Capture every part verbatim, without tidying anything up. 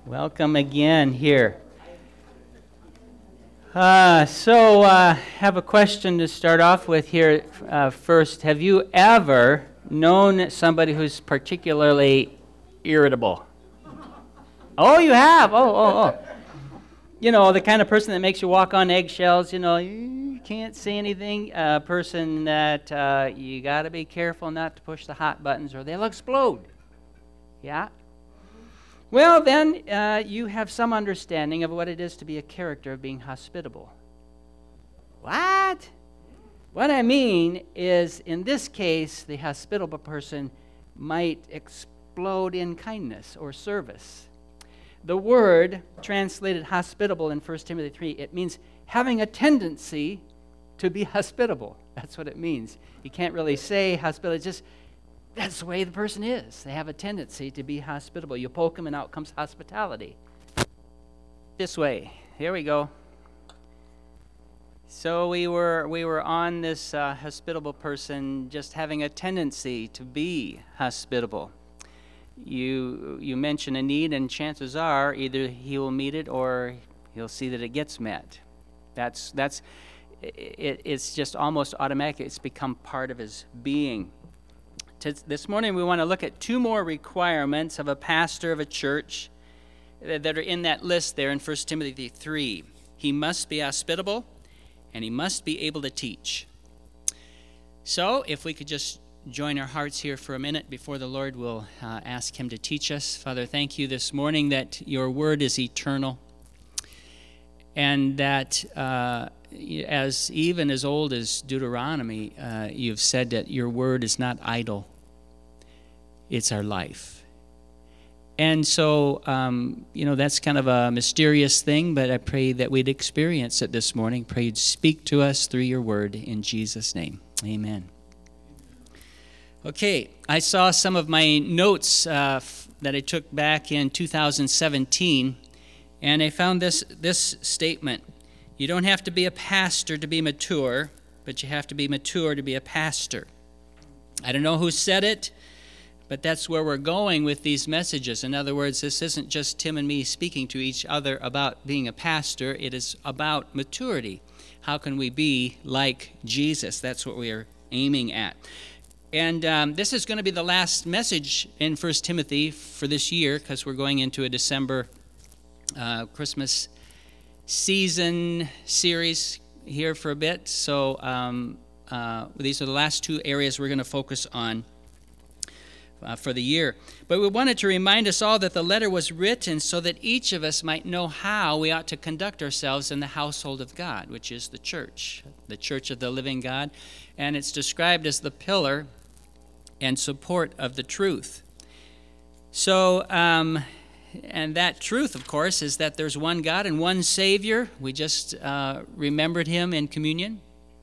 Welcome again here. Uh, so I uh, have a question to start off with here uh, first. Have you ever known somebody who's particularly irritable? Oh, you have? Oh, oh, oh. You know, the kind of person that makes you walk on eggshells, you know, you can't say anything. A person that uh, you got to be careful not to push the hot buttons or they'll explode. Yeah? Well, then uh, you have some understanding of what it is to be a character of being hospitable. What? What I mean is, in this case, the hospitable person might explode in kindness or service. The word translated hospitable in First Timothy three, it means having a tendency to be hospitable. That's what it means. You can't really say hospitable, it's just that's the way the person is. They have a tendency to be hospitable. You poke them and out comes hospitality. This way. Here we go. So we were we were on this uh, hospitable person just having a tendency to be hospitable. You you mention a need, and chances are either he will meet it or he'll see that it gets met. That's that's it, it's just almost automatic. It's become part of his being. This morning we want to look at two more requirements of a pastor of a church that are in that list there in First Timothy three. He must be hospitable, and he must be able to teach. So if we could just join our hearts here for a minute before the Lord will uh, ask him to teach us. Father, thank you this morning that your word is eternal, and that uh, as even as old as Deuteronomy, uh, you've said that your word is not idle. It's our life. And so, um, you know, that's kind of a mysterious thing, but I pray that we'd experience it this morning. Pray you'd speak to us through your word in Jesus' name. Amen. Okay, I saw some of my notes uh, f- that I took back in two thousand seventeen, and I found this this statement. You don't have to be a pastor to be mature, but you have to be mature to be a pastor. I don't know who said it, but that's where we're going with these messages. In other words, this isn't just Tim and me speaking to each other about being a pastor. It is about maturity. How can we be like Jesus? That's what we are aiming at. And um, this is going to be the last message in First Timothy for this year, because we're going into a December uh, Christmas season series here for a bit. So um, uh, these are the last two areas we're going to focus on uh, for the year. But we wanted to remind us all that the letter was written so that each of us might know how we ought to conduct ourselves in the household of God, which is the church, the church of the living God. And it's described as the pillar and support of the truth. So, um, and that truth, of course, is that there's one God and one Savior. We just uh, remembered him in communion.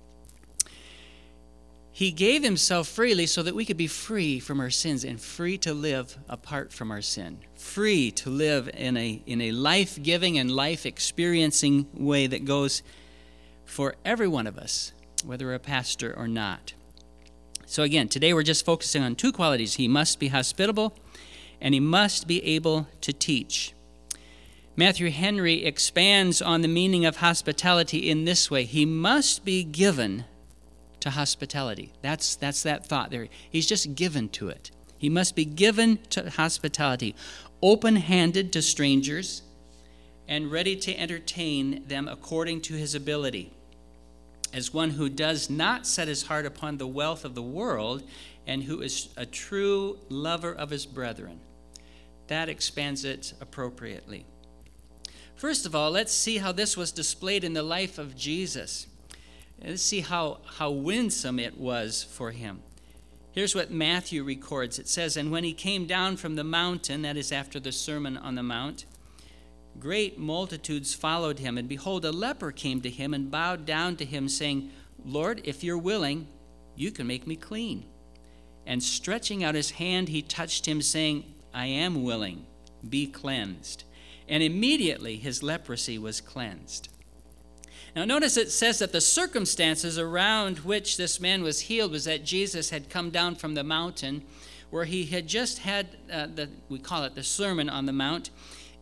He gave himself freely so that we could be free from our sins and free to live apart from our sin. Free to live in a in a life-giving and life-experiencing way that goes for every one of us, whether we're a pastor or not. So again, today we're just focusing on two qualities. He must be hospitable, and he must be able to teach. Matthew Henry expands on the meaning of hospitality in this way. He must be given to hospitality. That's, that's that thought there. He's just given to it. He must be given to hospitality, open-handed to strangers, and ready to entertain them according to his ability, as one who does not set his heart upon the wealth of the world and who is a true lover of his brethren. That expands it appropriately. First of all, let's see how this was displayed in the life of Jesus. Let's see how, how winsome it was for him. Here's what Matthew records. It says, "And when he came down from the mountain," that is after the Sermon on the Mount, "great multitudes followed him, and behold, a leper came to him and bowed down to him, saying, 'Lord, if you're willing, you can make me clean.' And stretching out his hand, he touched him, saying, 'I am willing, be cleansed.' And immediately his leprosy was cleansed." Now notice it says that the circumstances around which this man was healed was that Jesus had come down from the mountain where he had just had, uh, the we call it the Sermon on the Mount,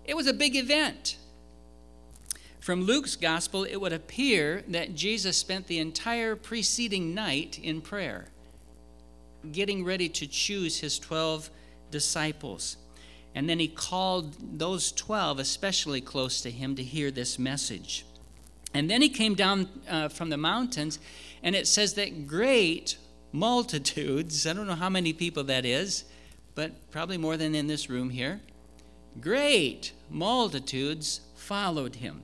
It was a big event. From Luke's gospel, it would appear that Jesus spent the entire preceding night in prayer, getting ready to choose his twelve disciples. And then he called those twelve especially close to him to hear this message. And then he came down uh, from the mountains, and it says that great multitudes, I don't know how many people that is, but probably more than in this room here, great multitudes followed him.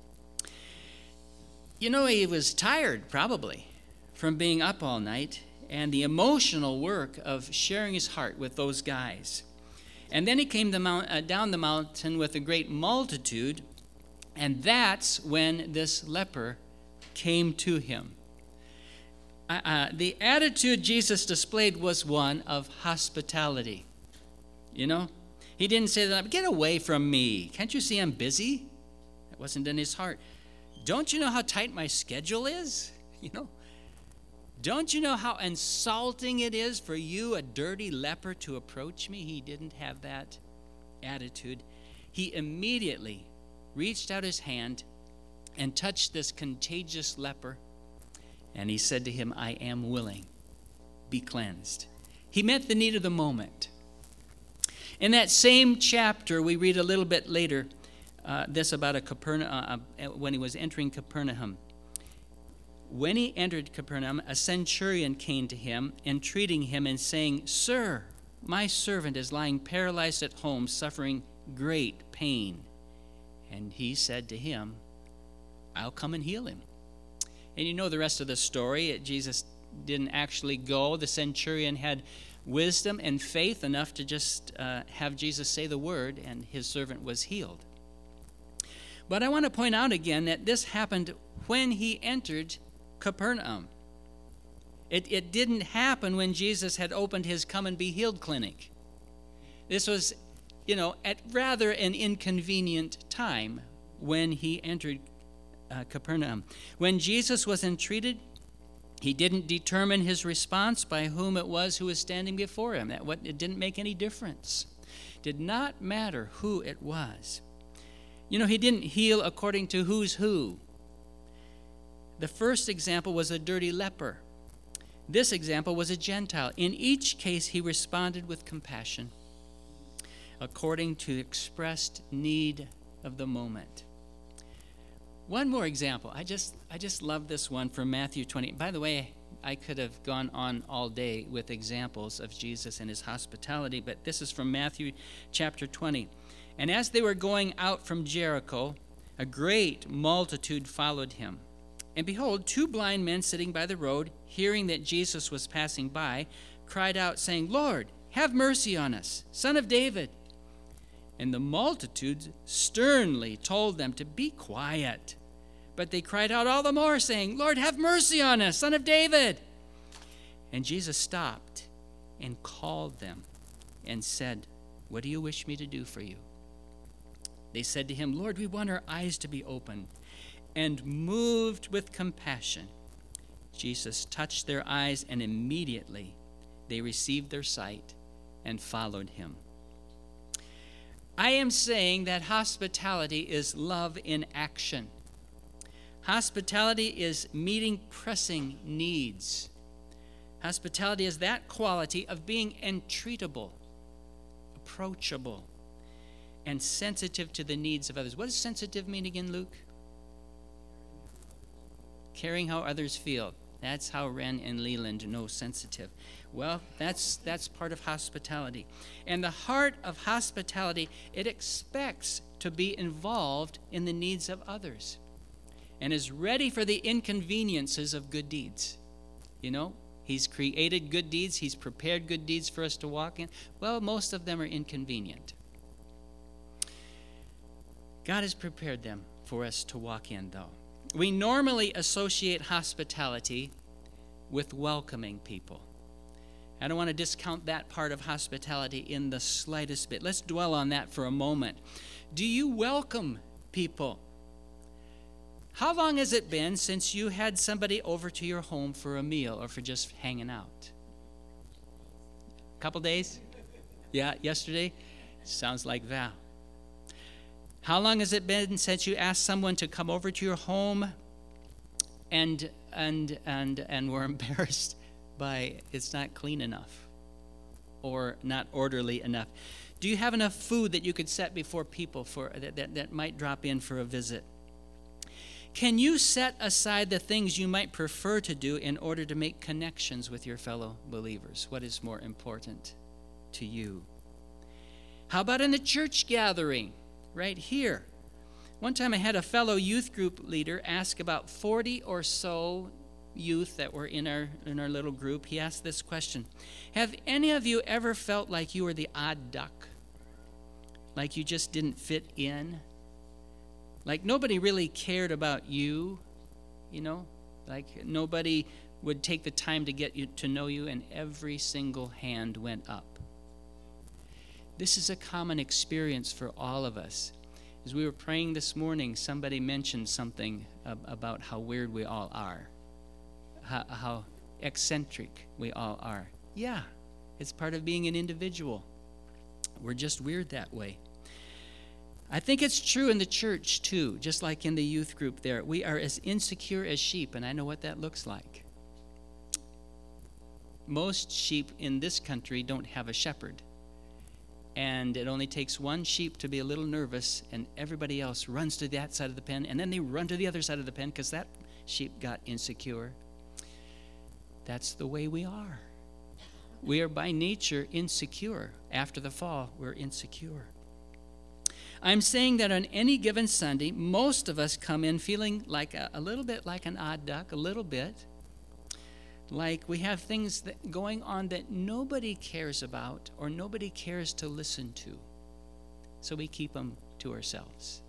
You know, he was tired probably from being up all night and the emotional work of sharing his heart with those guys. And then he came the mount, uh, down the mountain with a great multitude, and that's when this leper came to him. Uh, uh, the attitude Jesus displayed was one of hospitality. You know, he didn't say that, get away from me. Can't you see I'm busy? That wasn't in his heart. Don't you know how tight my schedule is? You know, don't you know how insulting it is for you, a dirty leper, to approach me? He didn't have that attitude. He immediately reached out his hand and touched this contagious leper, and he said to him, I am willing, be cleansed. He met the need of the moment. In that same chapter, we read a little bit later uh, this about a Capernaum, uh, when he was entering Capernaum. When he entered Capernaum, a centurion came to him, entreating him and saying, Sir, my servant is lying paralyzed at home, suffering great pain. And he said to him, I'll come and heal him. And you know the rest of the story. Jesus didn't actually go. The centurion had wisdom and faith enough to just uh, have Jesus say the word, and his servant was healed. But I want to point out again that this happened when he entered Capernaum. It, it didn't happen when Jesus had opened his Come and Be Healed clinic. This was, you know, at rather an inconvenient time when he entered uh, Capernaum. When Jesus was entreated, he didn't determine his response by whom it was who was standing before him. That what, it didn't make any difference. It did not matter who it was. You know, he didn't heal according to who's who. The first example was a dirty leper. This example was a Gentile. In each case, he responded with compassion according to expressed need of the moment. One more example. I just I just love this one from Matthew twenty. By the way, I could have gone on all day with examples of Jesus and his hospitality, but this is from Matthew chapter twenty. And as they were going out from Jericho, a great multitude followed him. And behold, two blind men sitting by the road, hearing that Jesus was passing by, cried out, saying, Lord, have mercy on us, Son of David. And the multitude sternly told them to be quiet. But they cried out all the more, saying, Lord, have mercy on us, Son of David. And Jesus stopped and called them and said, what do you wish me to do for you? They said to him, Lord, we want our eyes to be opened. And moved with compassion, Jesus touched their eyes, and immediately they received their sight and followed him. I am saying that hospitality is love in action. Hospitality is meeting pressing needs. Hospitality is that quality of being entreatable, approachable, and sensitive to the needs of others. What does sensitive mean again, Luke? Caring how others feel. That's how Ren and Leland know sensitive. Well, that's that's part of hospitality. And the heart of hospitality, it expects to be involved in the needs of others and is ready for the inconveniences of good deeds. You know, he's created good deeds. He's prepared good deeds for us to walk in. Well, most of them are inconvenient. God has prepared them for us to walk in, though. We normally associate hospitality with welcoming people. I don't want to discount that part of hospitality in the slightest bit. Let's dwell on that for a moment. Do you welcome people? How long has it been since you had somebody over to your home for a meal or for just hanging out? A couple days? Yeah, yesterday? Sounds like Val. How long has it been since you asked someone to come over to your home and and and and were embarrassed by it's not clean enough or not orderly enough? Do you have enough food that you could set before people for that, that, that might drop in for a visit? Can you set aside the things you might prefer to do in order to make connections with your fellow believers? What is more important to you? How about in the church gathering right here? One time I had a fellow youth group leader ask about forty or so youth that were in our in our little group. He asked this question: have any of you ever felt like you were the odd duck? Like you just didn't fit in? Like nobody really cared about you, you know? Like nobody would take the time to get you to know you, and every single hand went up. This is a common experience for all of us. As we were praying this morning, somebody mentioned something about how weird we all are, how, how eccentric we all are. Yeah, it's part of being an individual. We're just weird that way. I think it's true in the church too, just like in the youth group there. We are as insecure as sheep, and I know what that looks like. Most sheep in this country don't have a shepherd. And it only takes one sheep to be a little nervous, and everybody else runs to that side of the pen, and then they run to the other side of the pen because that sheep got insecure. That's the way we are. We are by nature insecure. After the fall, we're insecure. I'm saying that on any given Sunday, most of us come in feeling like a, a little bit like an odd duck, a little bit. Like we have things that going on that nobody cares about or nobody cares to listen to. So we keep them to ourselves.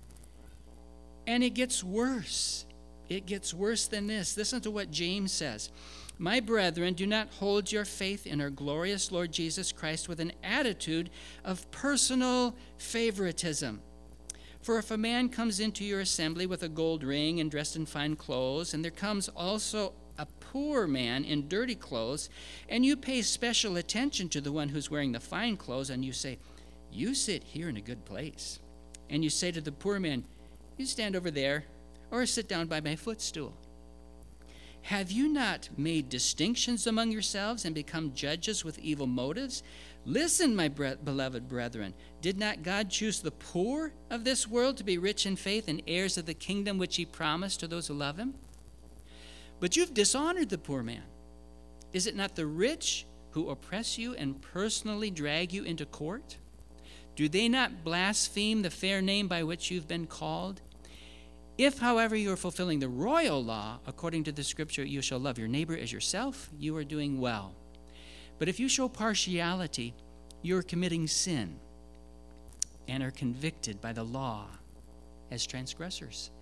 And it gets worse. It gets worse than this. Listen to what James says. My brethren, do not hold your faith in our glorious Lord Jesus Christ with an attitude of personal favoritism. For if a man comes into your assembly with a gold ring and dressed in fine clothes, and there comes also a poor man in dirty clothes, and you pay special attention to the one who's wearing the fine clothes, and you say, you sit here in a good place. And you say to the poor man, you stand over there, or sit down by my footstool. Have you not made distinctions among yourselves and become judges with evil motives? Listen, my bre- beloved brethren, did not God choose the poor of this world to be rich in faith and heirs of the kingdom which he promised to those who love him? But you've dishonored the poor man. Is it not the rich who oppress you and personally drag you into court? Do they not blaspheme the fair name by which you've been called? If, however, you are fulfilling the royal law, according to the scripture, you shall love your neighbor as yourself, you are doing well. But if you show partiality, you are committing sin and are convicted by the law as transgressors.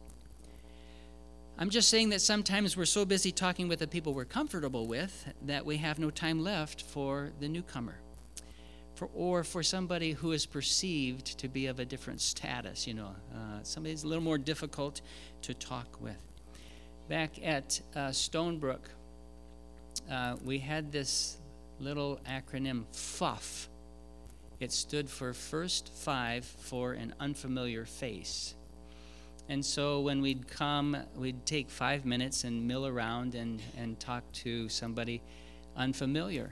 I'm just saying that sometimes we're so busy talking with the people we're comfortable with that we have no time left for the newcomer. For, or for somebody who is perceived to be of a different status, you know, uh, somebody who's a little more difficult to talk with. Back at uh, Stonebrook, uh, we had this little acronym, F U F. It stood for First Five for an Unfamiliar Face. And so when we'd come, we'd take five minutes and mill around and, and talk to somebody unfamiliar.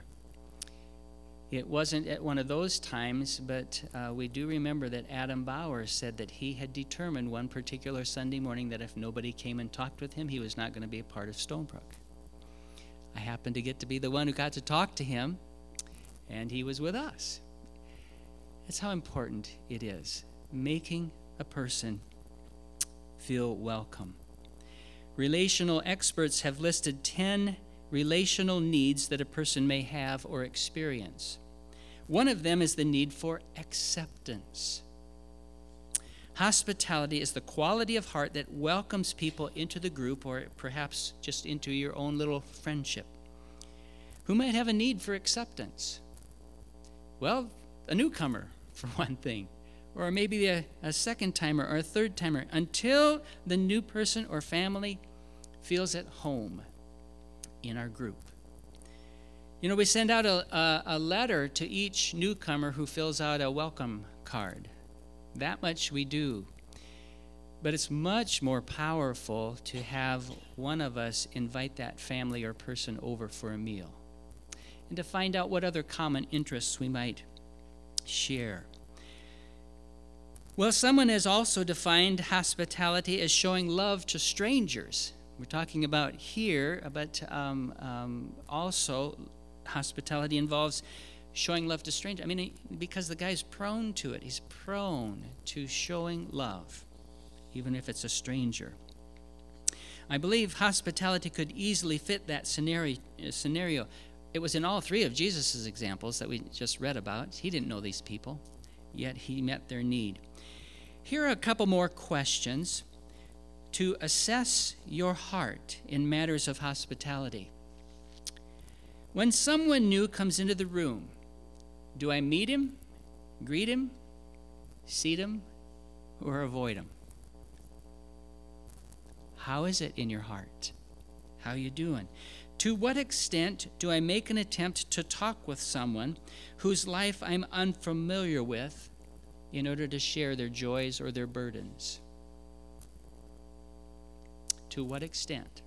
It wasn't at one of those times, but uh, we do remember that Adam Bauer said that he had determined one particular Sunday morning that if nobody came and talked with him, he was not going to be a part of Stonebrook. I happened to get to be the one who got to talk to him, and he was with us. That's how important it is, making a person feel welcome. Relational experts have listed ten relational needs that a person may have or experience. One of them is the need for acceptance. Hospitality is the quality of heart that welcomes people into the group or perhaps just into your own little friendship. Who might have a need for acceptance? Well, a newcomer, for one thing, or maybe a, a second timer or a third timer, until the new person or family feels at home in our group. You know, we send out a, a, a letter to each newcomer who fills out a welcome card. That much we do. But it's much more powerful to have one of us invite that family or person over for a meal and to find out what other common interests we might share. Well, someone has also defined hospitality as showing love to strangers. We're talking about here, but um, um, also hospitality involves showing love to strangers. I mean, because the guy's prone to it. He's prone to showing love, even if it's a stranger. I believe hospitality could easily fit that scenario. scenario. It was in all three of Jesus' examples that we just read about. He didn't know these people, yet he met their need. Here are a couple more questions to assess your heart in matters of hospitality. When someone new comes into the room, do I meet him, greet him, seat him, or avoid him? How is it in your heart? How you doing? To what extent do I make an attempt to talk with someone whose life I'm unfamiliar with in order to share their joys or their burdens? To what extent?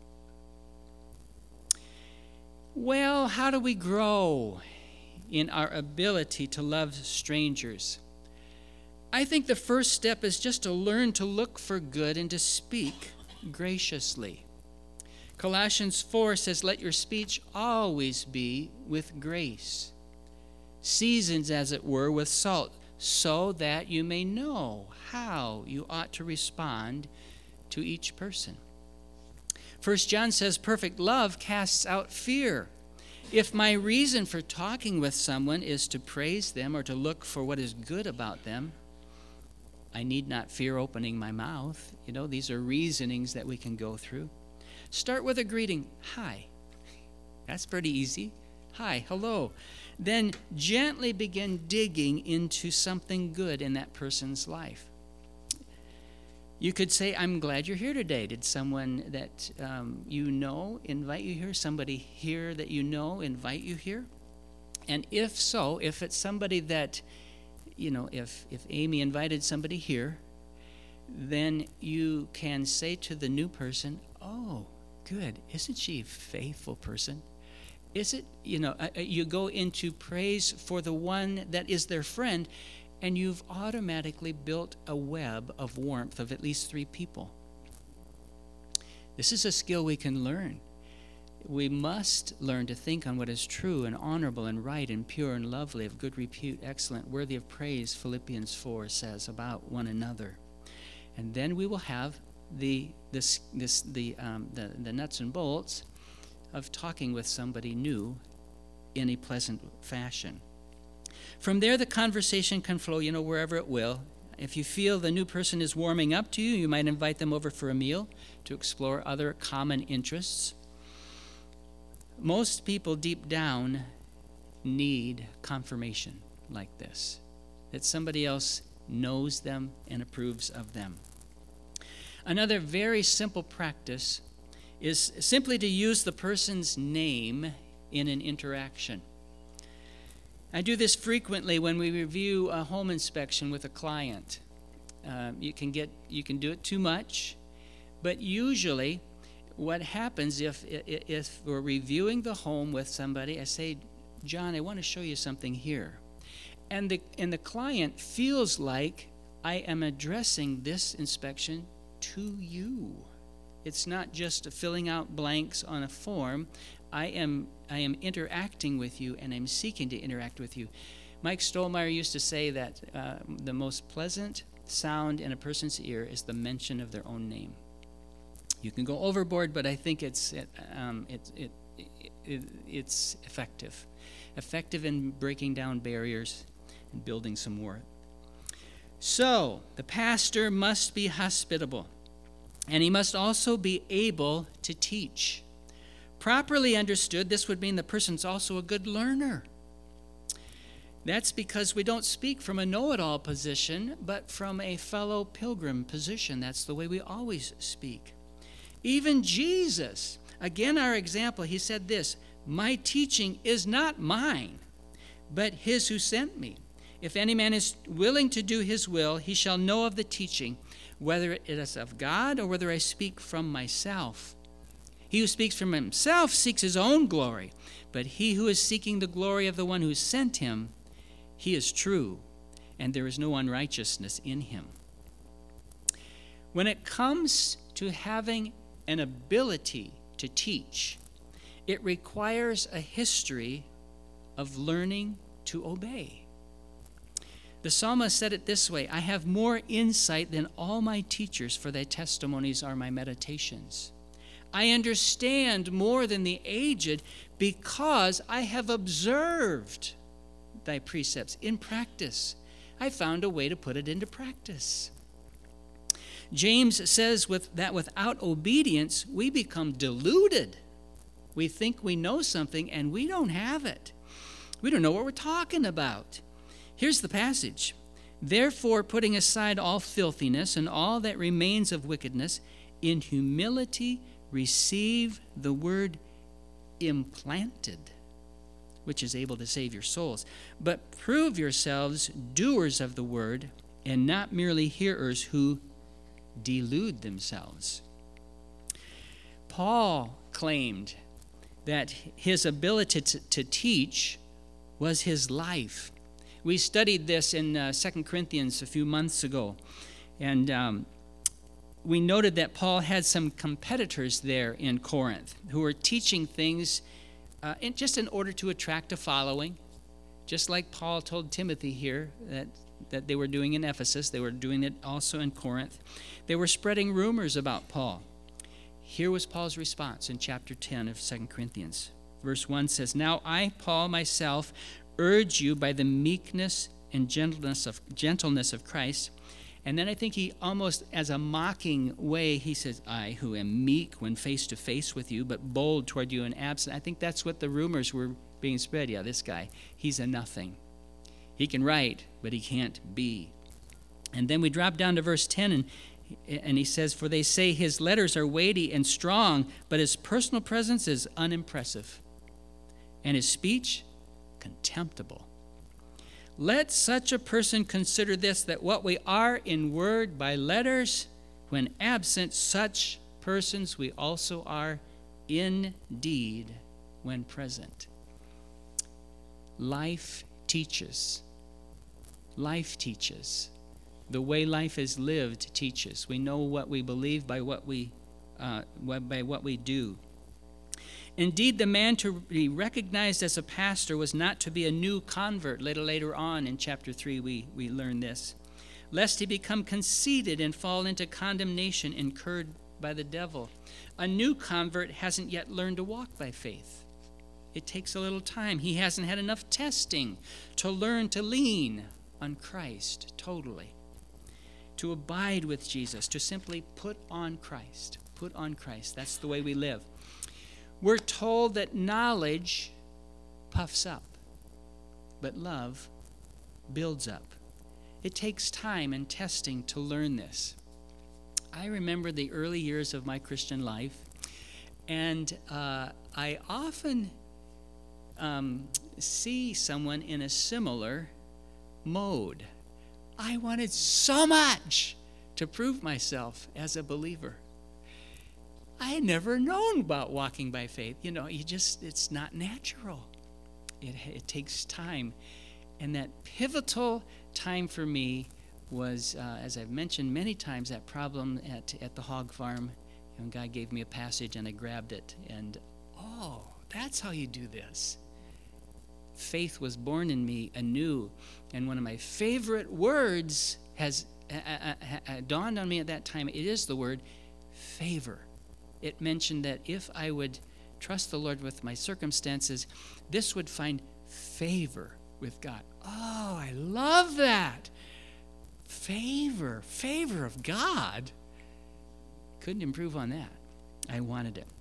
Well, how do we grow in our ability to love strangers? I think the first step is just to learn to look for good and to speak graciously. Colossians four says, let your speech always be with grace, seasoned as it were with salt, so that you may know how you ought to respond to each person. First John says, perfect love casts out fear. If my reason for talking with someone is to praise them or to look for what is good about them, I need not fear opening my mouth. You know, these are reasonings that we can go through. Start with a greeting. Hi. That's pretty easy. Hi, hello. Then gently begin digging into something good in that person's life. You could say, I'm glad you're here today. Did someone that um, you know invite you here? Somebody here that you know invite you here? And if so, if it's somebody that, you know, if, if Amy invited somebody here, then you can say to the new person, oh, good. Isn't she a faithful person? Is it, you know, uh, you go into praise for the one that is their friend, and you've automatically built a web of warmth of at least three people. This is a skill we can learn. We must learn to think on what is true and honorable and right and pure and lovely, of good repute, excellent, worthy of praise, Philippians four says, about one another. And then we will have the this this the um, the, the nuts and bolts of talking with somebody new in a pleasant fashion. From there, the conversation can flow, you know, wherever it will. If you feel the new person is warming up to you, you might invite them over for a meal to explore other common interests. Most people deep down need confirmation like this, that somebody else knows them and approves of them. Another very simple practice is simply to use the person's name in an interaction. I do this frequently when we review a home inspection with a client. Um, you can get you can do it too much, but usually what happens if if we're reviewing the home with somebody, I say, John, I want to show you something here. And the and the client feels like I am addressing this inspection to you. It's not just filling out blanks on a form. I am I am interacting with you, and I'm seeking to interact with you. Mike Stolmeyer used to say that uh, the most pleasant sound in a person's ear is the mention of their own name. You can go overboard, but I think it's it, um, it, it, it, it it's effective, effective in breaking down barriers and building some more. So the pastor must be hospitable, and he must also be able to teach. Properly understood, this would mean the person's also a good learner. That's because we don't speak from a know-it-all position, but from a fellow pilgrim position. That's the way we always speak. Even Jesus, again our example, he said this, my teaching is not mine, but his who sent me. If any man is willing to do his will, he shall know of the teaching, whether it is of God or whether I speak from myself. He who speaks from himself seeks his own glory, but he who is seeking the glory of the one who sent him, he is true, and there is no unrighteousness in him. When it comes to having an ability to teach, it requires a history of learning to obey. The psalmist said it this way, I have more insight than all my teachers, for thy testimonies are my meditations. I understand more than the aged, because I have observed thy precepts in practice. I found a way to put it into practice. James says with that without obedience, we become deluded. We think we know something, and we don't have it. We don't know what we're talking about. Here's the passage. Therefore, putting aside all filthiness and all that remains of wickedness, in humility receive the word implanted, which is able to save your souls. But prove yourselves doers of the word, and not merely hearers who delude themselves. Paul claimed that his ability to, to teach was his life. We studied this in uh, Second Corinthians a few months ago, and um, we noted that Paul had some competitors there in Corinth who were teaching things uh, in, just in order to attract a following, just like Paul told Timothy here that, that they were doing in Ephesus. They were doing it also in Corinth. They were spreading rumors about Paul. Here was Paul's response in chapter ten of Second Corinthians. Verse one says, Now I, Paul, myself, urge you by the meekness and gentleness of gentleness of Christ. And then I think he almost as a mocking way, he says, I who am meek when face to face with you, but bold toward you and absent. I think that's what the rumors were being spread. Yeah, this guy, he's a nothing. He can write, but he can't be. And then we drop down to verse ten, and and he says, For they say his letters are weighty and strong, but his personal presence is unimpressive, and his speech contemptible. Let such a person consider this, that what we are in word by letters, when absent, such persons we also are in deed when present. Life teaches. Life teaches. The way life is lived teaches. We know what we believe by what we, uh, by what we do. Indeed, the man to be recognized as a pastor was not to be a new convert. Later, later on in chapter three, we, we learn this. Lest he become conceited and fall into condemnation incurred by the devil. A new convert hasn't yet learned to walk by faith. It takes a little time. He hasn't had enough testing to learn to lean on Christ totally. To abide with Jesus, to simply put on Christ. Put on Christ. That's the way we live. We're told that knowledge puffs up, but love builds up. It takes time and testing to learn this. I remember the early years of my Christian life, and uh, I often um, see someone in a similar mode. I wanted so much to prove myself as a believer. I had never known about walking by faith. You know, you just, it's not natural. It, it takes time. And that pivotal time for me was, uh, as I've mentioned many times, that problem at, at the hog farm. And God gave me a passage and I grabbed it. And, oh, that's how you do this. Faith was born in me anew. And one of my favorite words has uh, uh, uh, dawned on me at that time. It is the word favor. It mentioned that if I would trust the Lord with my circumstances, this would find favor with God. Oh, I love that. Favor, favor of God. Couldn't improve on that. I wanted it.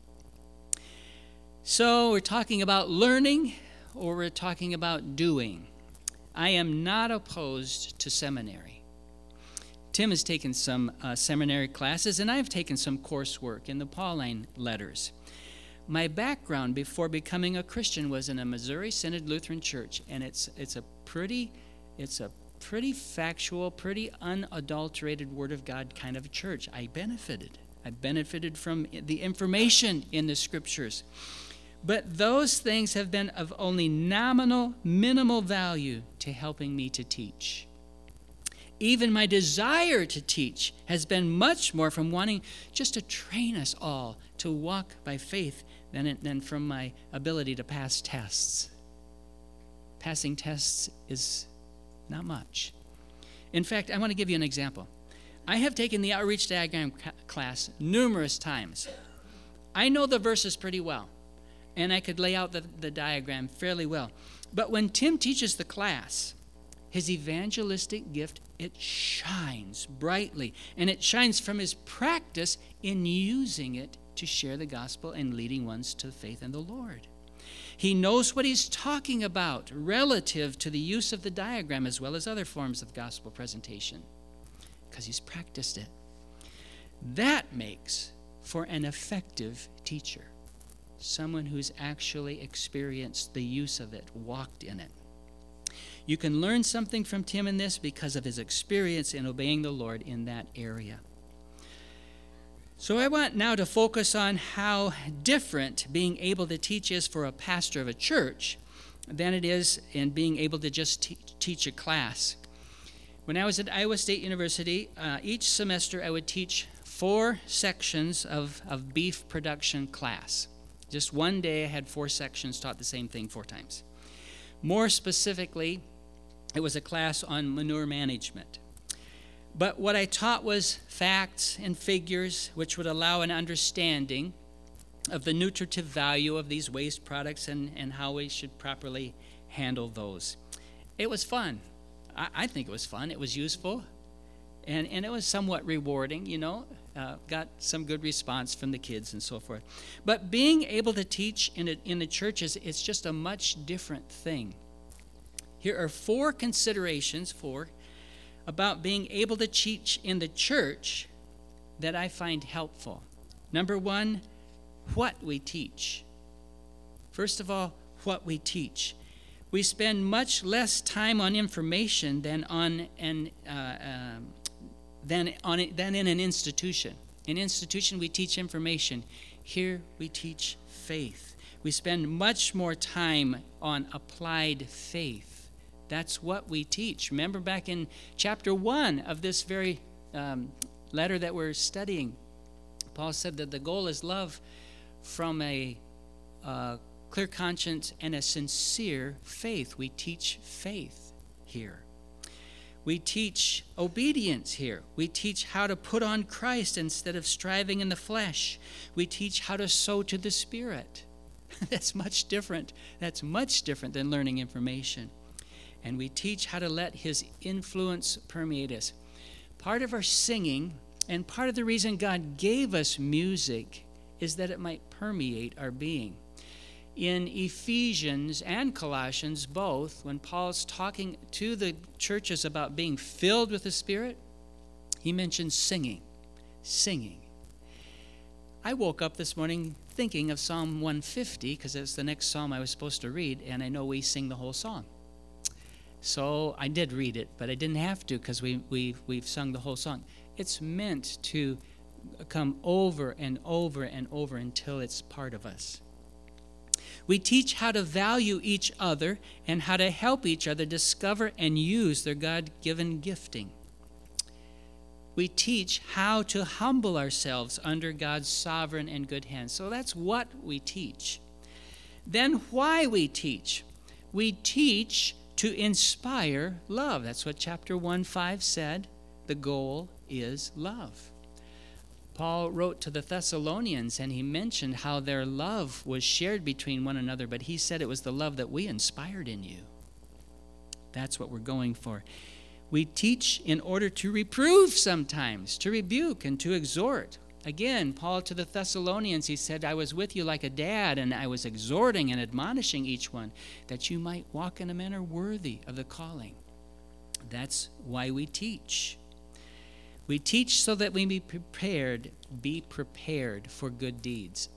So we're talking about learning, or we're talking about doing. I am not opposed to seminary. Tim has taken some uh, seminary classes, and I've taken some coursework in the Pauline letters. My background before becoming a Christian was in a Missouri Synod Lutheran Church, and it's it's a pretty it's a pretty factual, pretty unadulterated Word of God kind of church. I benefited. I benefited from the information in the Scriptures. But those things have been of only nominal, minimal value to helping me to teach. Even my desire to teach has been much more from wanting just to train us all to walk by faith than, it, than from my ability to pass tests. Passing tests is not much. In fact, I want to give you an example. I have taken the outreach diagram ca- class numerous times. I know the verses pretty well, and I could lay out the, the diagram fairly well. But when Tim teaches the class, his evangelistic gift, it shines brightly, and it shines from his practice in using it to share the gospel and leading ones to faith in the Lord. He knows what he's talking about relative to the use of the diagram as well as other forms of gospel presentation because he's practiced it. That makes for an effective teacher, someone who's actually experienced the use of it, walked in it. You can learn something from Tim in this because of his experience in obeying the Lord in that area. So I want now to focus on how different being able to teach is for a pastor of a church than it is in being able to just te- teach a class. When I was at Iowa State University, uh, each semester I would teach four sections of, of beef production class. Just one day I had four sections, taught the same thing four times. More specifically, it was a class on manure management. But what I taught was facts and figures which would allow an understanding of the nutritive value of these waste products and, and how we should properly handle those. It was fun. I, I think it was fun. It was useful. And, and it was somewhat rewarding, you know. Uh, got some good response from the kids and so forth. But being able to teach in, a, in the churches, it's just a much different thing. Here are four considerations, four, about being able to teach in the church that I find helpful. Number one, what we teach. First of all, what we teach. We spend much less time on information than on an uh, um, than on it, than in an institution. In institution, we teach information. Here, we teach faith. We spend much more time on applied faith. That's what we teach. Remember back in chapter one of this very um, letter that we're studying, Paul said that the goal is love from a uh, clear conscience and a sincere faith. We teach faith here. We teach obedience here. We teach how to put on Christ instead of striving in the flesh. We teach how to sow to the Spirit. That's much different. That's much different than learning information. And we teach how to let his influence permeate us. Part of our singing and part of the reason God gave us music is that it might permeate our being. In Ephesians and Colossians both, when Paul's talking to the churches about being filled with the Spirit, he mentions singing, singing. I woke up this morning thinking of Psalm one fifty because it's the next psalm I was supposed to read, and I know we sing the whole song. So I did read it, but I didn't have to because we, we, we've sung the whole song. It's meant to come over and over and over until it's part of us. We teach how to value each other and how to help each other discover and use their God-given gifting. We teach how to humble ourselves under God's sovereign and good hands. So that's what we teach. Then why we teach. We teach to inspire love. That's what chapter one five said. The goal is love. Paul wrote to the Thessalonians, and he mentioned how their love was shared between one another, but he said it was the love that we inspired in you. That's what we're going for. We teach in order to reprove sometimes, to rebuke and to exhort. Again, Paul to the Thessalonians, he said, I was with you like a dad, and I was exhorting and admonishing each one that you might walk in a manner worthy of the calling. That's why we teach. We teach so that we be prepared, be prepared for good deeds.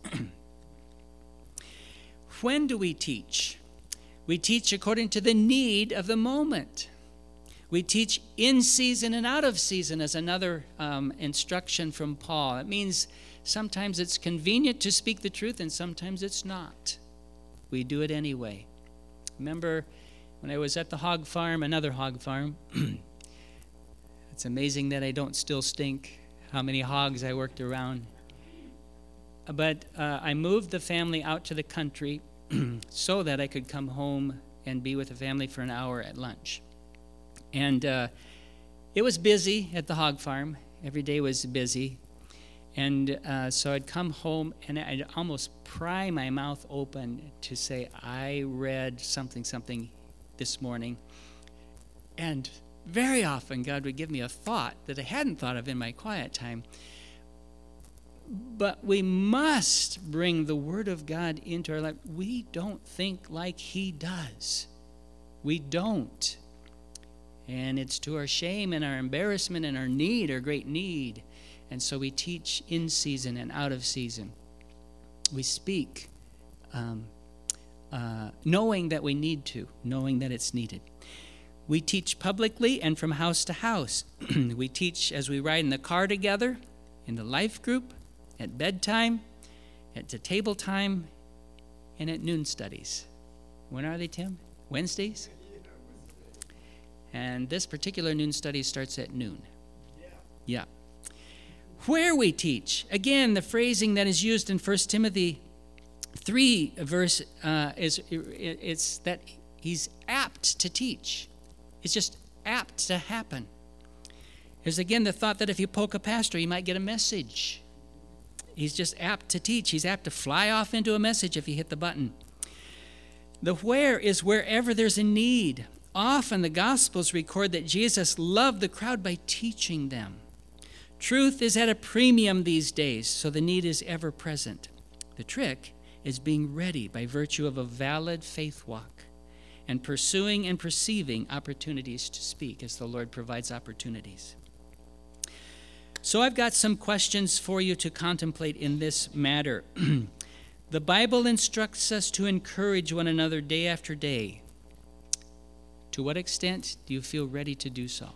When do we teach? We teach according to the need of the moment. We teach in season and out of season as another um, instruction from Paul. It means sometimes it's convenient to speak the truth and sometimes it's not. We do it anyway. Remember when I was at the hog farm, another hog farm, it's amazing that I don't still stink, how many hogs I worked around. But uh, I moved the family out to the country so that I could come home and be with the family for an hour at lunch. And uh, it was busy at the hog farm. Every day was busy. And uh, so I'd come home and I'd almost pry my mouth open to say, I read something, something this morning. And very often God would give me a thought that I hadn't thought of in my quiet time. But we must bring the Word of God into our life. We don't think like He does. We don't. And it's to our shame and our embarrassment and our need, our great need. And so we teach in season and out of season. We speak um, uh, knowing that we need to, knowing that it's needed. We teach publicly and from house to house. We teach as we ride in the car together, in the life group, at bedtime, at the table time, and at noon studies. When are they, Tim? Wednesdays? And this particular noon study starts at noon. Yeah. Yeah. Where we teach, again, the phrasing that is used in First Timothy three verse uh, is it's that he's apt to teach. It's just apt to happen. There's again the thought that if you poke a pastor, you might get a message. He's just apt to teach. He's apt to fly off into a message if you hit the button. The where is wherever there's a need. Often the Gospels record that Jesus loved the crowd by teaching them. Truth is at a premium these days, so the need is ever present. The trick is being ready by virtue of a valid faith walk and pursuing and perceiving opportunities to speak as the Lord provides opportunities. So I've got some questions for you to contemplate in this matter. The Bible instructs us to encourage one another day after day. To what extent do you feel ready to do so?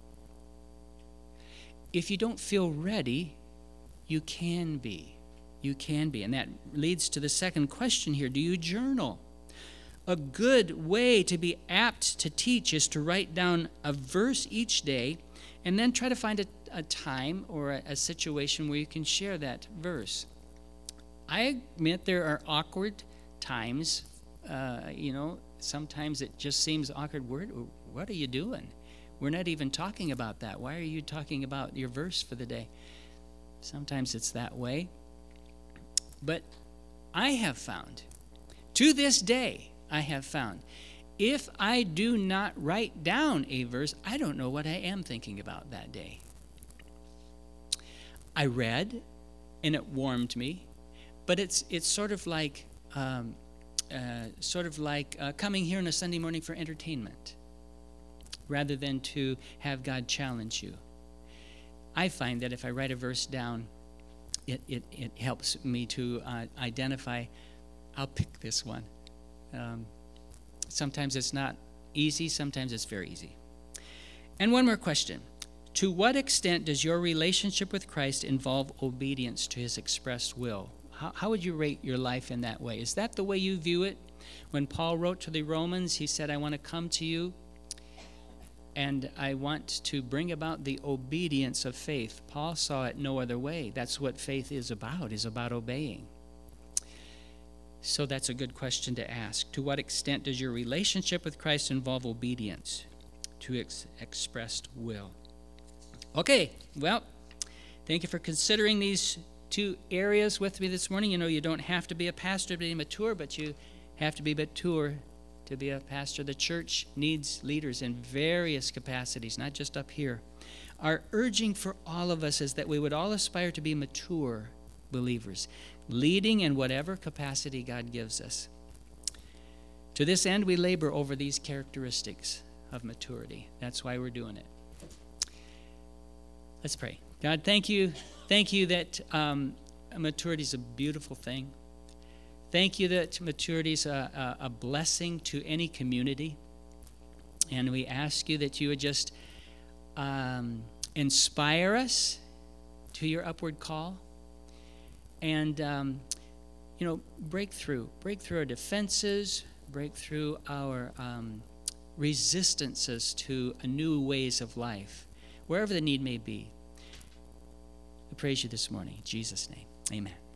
If you don't feel ready, you can be. You can be. And that leads to the second question here. Do you journal? A good way to be apt to teach is to write down a verse each day and then try to find a, a time or a, a situation where you can share that verse. I admit there are awkward times, uh, you know, sometimes it just seems awkward. Word, what are you doing? We're not even talking about that. Why are you talking about your verse for the day? Sometimes it's that way. But I have found, to this day, I have found, if I do not write down a verse, I don't know what I am thinking about that day. I read, and it warmed me, but it's it's sort of like um, uh, sort of like uh, coming here on a Sunday morning for entertainment, rather than to have God challenge you. I find that if I write a verse down, it it, it helps me to uh, identify. I'll pick this one. Um, sometimes it's not easy. Sometimes it's very easy. And one more question. To what extent does your relationship with Christ involve obedience to his expressed will? How, how would you rate your life in that way? Is that the way you view it? When Paul wrote to the Romans, he said, I want to come to you and I want to bring about the obedience of faith. Paul saw it no other way. That's what faith is about, is about obeying. So that's a good question to ask. To what extent does your relationship with Christ involve obedience to ex- expressed will? Okay, well, thank you for considering these two areas with me this morning. You know, you don't have to be a pastor to be mature, but you have to be mature to be a pastor. The church needs leaders in various capacities, not just up here. Our urging for all of us is that we would all aspire to be mature believers, leading in whatever capacity God gives us. To this end, we labor over these characteristics of maturity. That's why we're doing it. Let's pray. God, thank you. Thank you that um, maturity is a beautiful thing. Thank you that maturity is a, a, a blessing to any community. And we ask you that you would just um, inspire us to your upward call. And, um, you know, break through. Break through our defenses. Break through our um, resistances to new ways of life, wherever the need may be. We praise you this morning. In Jesus' name, amen.